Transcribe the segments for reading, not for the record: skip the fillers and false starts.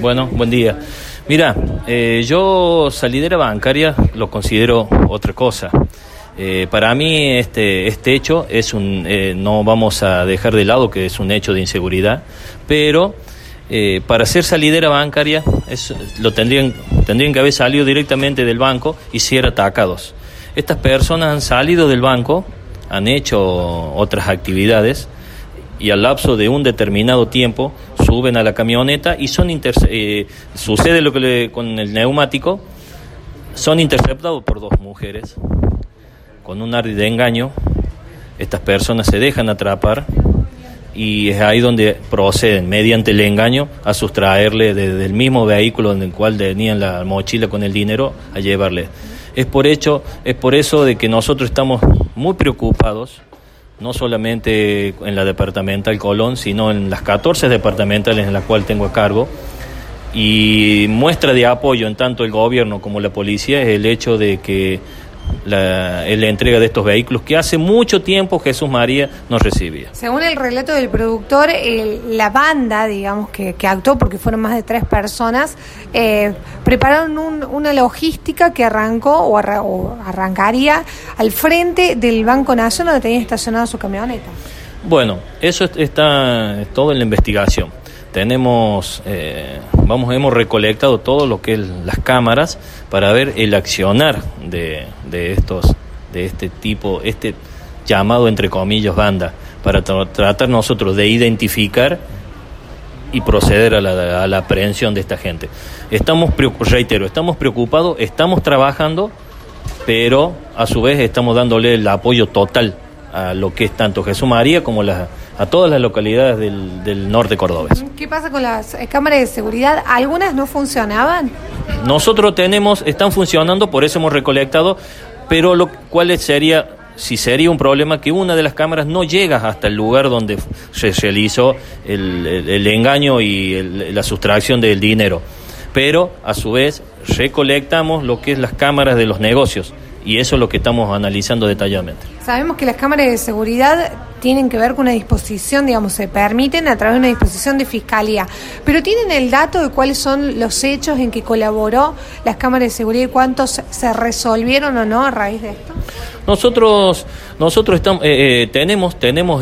Bueno, buen día. Mira, yo salidera bancaria lo considero otra cosa. Para mí este hecho es no vamos a dejar de lado que es un hecho de inseguridad, pero para ser salidera bancaria tendrían que haber salido directamente del banco y ser atacados. Estas personas han salido del banco, han hecho otras actividades y al lapso de un determinado tiempo suben a la camioneta y sucede lo que con el neumático, son interceptados por dos mujeres con un ardid de engaño. Estas personas se dejan atrapar y es ahí donde proceden, mediante el engaño, a sustraerle del mismo vehículo en el cual tenían la mochila con el dinero, a llevarle. Es por eso de que nosotros estamos muy preocupados, no solamente en la departamental Colón, sino en las 14 departamentales en las cuales tengo a cargo, y muestra de apoyo en tanto el gobierno como la policía es el hecho de que la entrega de estos vehículos que hace mucho tiempo Jesús María nos recibía. Según el relato del productor, la banda, digamos, que actuó, porque fueron más de 3 personas, prepararon una logística que arrancó arrancaría al frente del Banco Nación donde tenía estacionada su camioneta. Bueno, eso está todo en la investigación. Tenemos, hemos recolectado todo lo que es las cámaras para ver el accionar de este tipo, este llamado entre comillas banda, para tratar nosotros de identificar y proceder a la aprehensión de esta gente. Estamos preocupados, estamos trabajando, pero a su vez estamos dándole el apoyo total a lo que es tanto Jesús María como a todas las localidades del norte cordobés. ¿Qué pasa con las cámaras de seguridad? ¿Algunas no funcionaban? Nosotros están funcionando, por eso hemos recolectado, pero ¿cuál sería un problema? Que una de las cámaras no llega hasta el lugar donde se realizó el engaño y la sustracción del dinero. Pero, a su vez, recolectamos lo que es las cámaras de los negocios, y eso es lo que estamos analizando detalladamente. Sabemos que las cámaras de seguridad tienen que ver con una disposición, digamos, se permiten a través de una disposición de fiscalía, pero ¿tienen el dato de cuáles son los hechos en que colaboró las cámaras de seguridad y cuántos se resolvieron o no a raíz de esto? Nosotros tenemos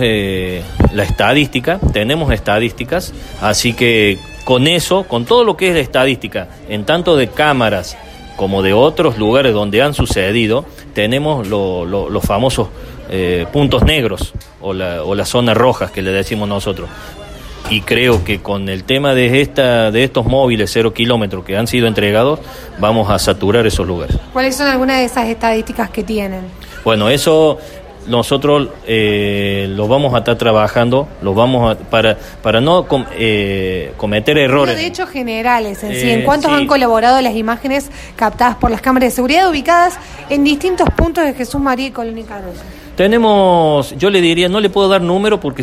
la estadística, tenemos estadísticas, así que con todo lo que es la estadística, en tanto de cámaras como de otros lugares donde han sucedido, tenemos los famosos puntos negros o las zonas rojas que le decimos nosotros. Y creo que con el tema de estos móviles 0 kilómetros que han sido entregados, vamos a saturar esos lugares. ¿Cuáles son algunas de esas estadísticas que tienen? Bueno, eso nosotros lo vamos a estar trabajando, para no cometer errores. Pero de hechos generales en sí, ¿en cuántos han colaborado las imágenes captadas por las cámaras de seguridad ubicadas en distintos puntos de Jesús María y Colón y Carolla? Tenemos, yo le diría, no le puedo dar número porque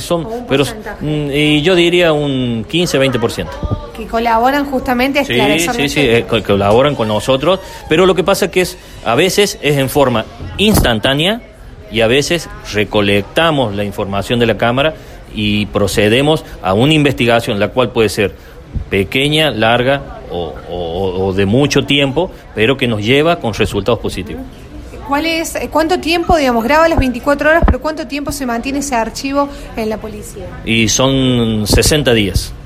y yo diría un 15-20%. Que colaboran justamente a esclarecer. Sí, que colaboran con nosotros, pero lo que pasa que a veces es en forma instantánea y a veces recolectamos la información de la cámara y procedemos a una investigación, la cual puede ser pequeña, larga o de mucho tiempo, pero que nos lleva con resultados positivos. ¿Cuánto tiempo, digamos, graba las 24 horas, pero cuánto tiempo se mantiene ese archivo en la policía? Y son 60 días.